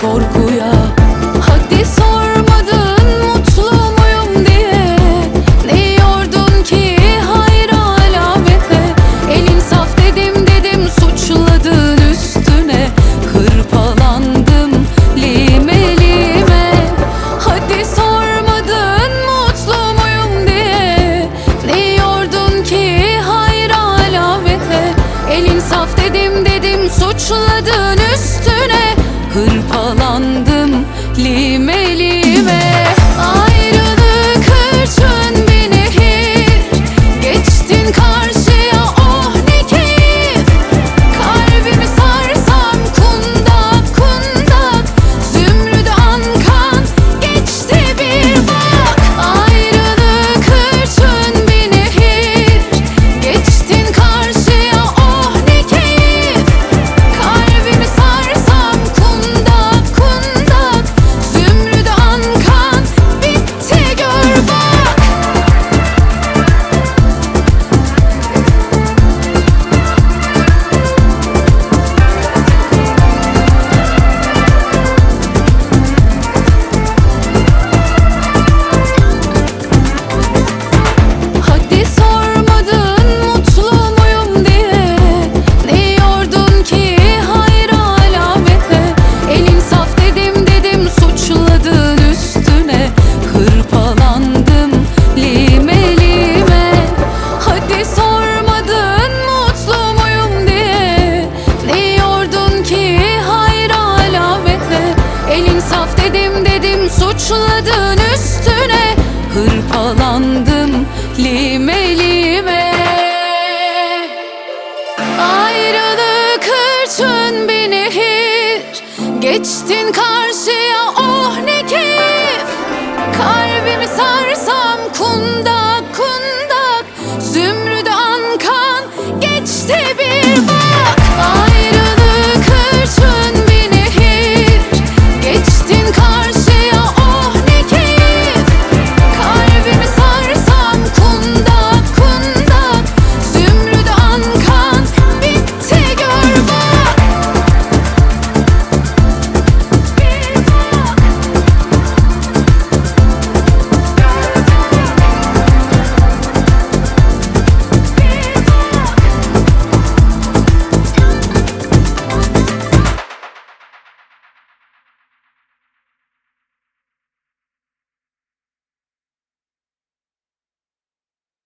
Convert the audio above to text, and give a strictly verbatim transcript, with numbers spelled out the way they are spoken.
korkuya. Hadi sormadın mutlu muyum diye, diyordun ki hayır alamete. Elin saf dedim dedim suçladın üstüne, hırpalandım lime lime. Hadi sormadın mutlu muyum diye, diyordun ki hayır alamete. Elin saf dedim dedim suçladın üstüne, hırpalandım lime lime. Ayrılık hırçın bir nehir, geçtin karşıya oh ne keyif. Kalbimi sarsam kundak kundak, zümrüdü ankan geçti bir bak. Ayrılık hırçın bir nehir, geçtin karşıya oh ne keyif. Kalbimi sarsam kundak kundak, zümrüdü ankan bitti gör bak. Hadi sormadın mutlu muyum diye, diyordun ki hayır alamete. Elin saf dedim dedim suçladın üstüne, hırpalandım lime lime. Hadi sormadın mutlu muyum diye, diyordun ki hayır alamete. Elin saf dedim dedim suçladın üstüne, hırpalandım lime lime. Ayrılık hırçın bir nehir, geçtin karşıya